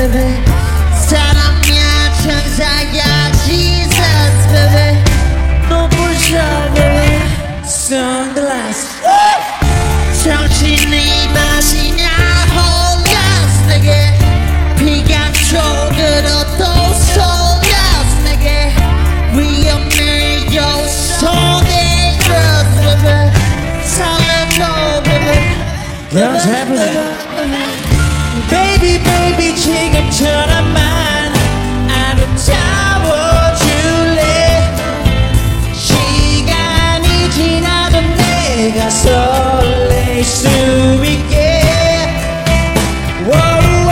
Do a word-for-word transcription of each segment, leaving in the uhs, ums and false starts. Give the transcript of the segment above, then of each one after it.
baby. 사랑이야 천사야 Jesus baby. 눈부셔 baby. Sunglass 정신이 마시냐 홀렸어 내게 피감촉으로 또 속였어 내게 위험해 요소의 drugs baby. 설레고 baby. What's happening? Baby baby 지금처럼만 아름다워줄래 시간이 지나도 내가 설렐 수 있게 Whoa,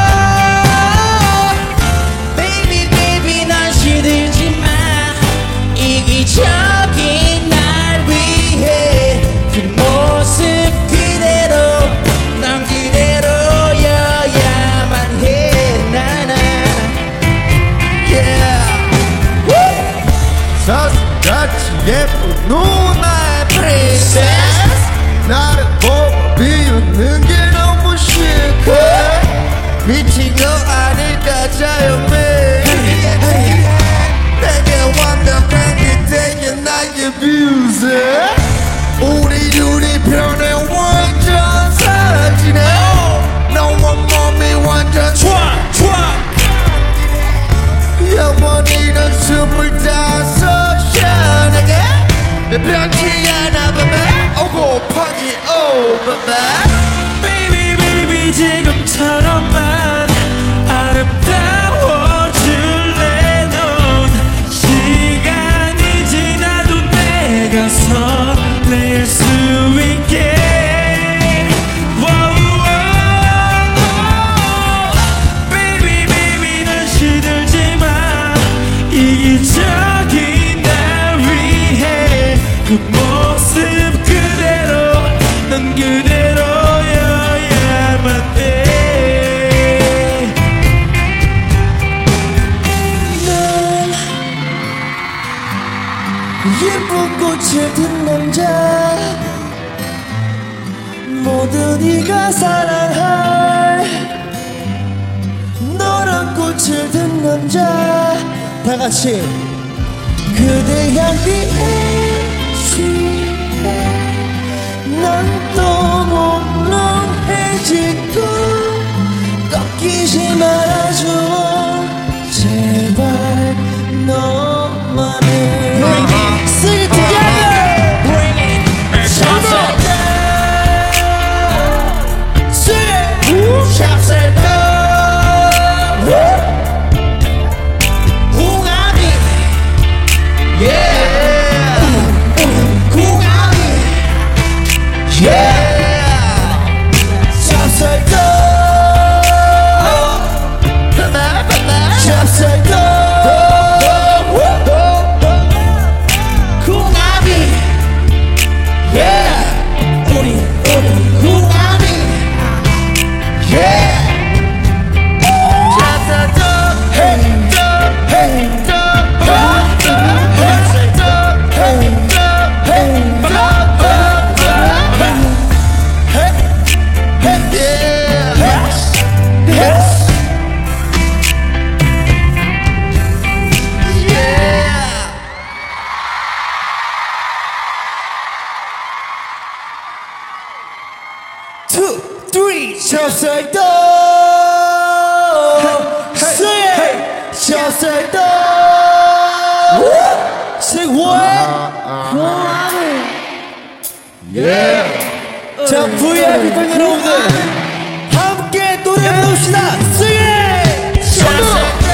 Baby baby 난 시들지 마 이기적인 날 위해 그 모습 그대로 난 그대로여야만 해 나나 Yeah 사슴같이 예쁜 누나의 princess 나를 보고 비웃는 게 너무 싫고 미친 거 아닐까 자연해 내게 완벽한 그대의 나의 뷰즈 우리 둘이 변해 완전 사라지네 너와 몸이 완전 촥 영원히 넌 스물다섯 시원하게 내 변치 않아 baby 오고 파기 오 baby Baby baby 지금처럼만 아름다워줄래 넌 시간이 지나도 내가 설렐 수 있게 이기적인 날 위해 그 모습 그대로 넌 그대로여야만 돼 난 예쁜 꽃을 든 남자 모두 네가 사랑할 너란 꽃을 든 남자 다같이 그대 향기에 취해 난 또 몽롱해지고 꺾이지 말아줘 제발 너만을 Bring it, sing it together Bring it, shout it Sing it, shout it Yeah, 궁합이 Yeah, 찹쌀떡 찹쌀떡 궁합이 Yeah, 우리 우리 궁합이 Yeah, 찹쌀떡 Hey, hey, two, three, 찹쌀떡 Say 찹쌀떡 Say what? Yeah 자, 브이아이피 팬 여러분들 함께 노래 부릅시다 Sing it! 찹쌀떡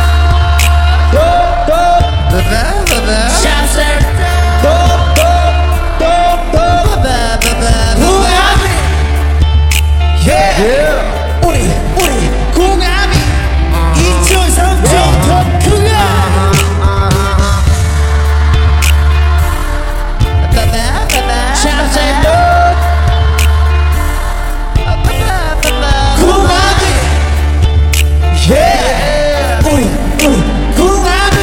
Yeah. 우리 우리 궁합이 이천삼 점 더 크게 궁합이 Yeah. 우리 우리 궁합이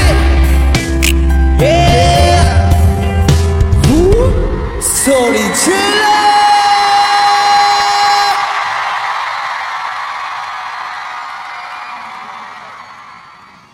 Yeah. 소리 질러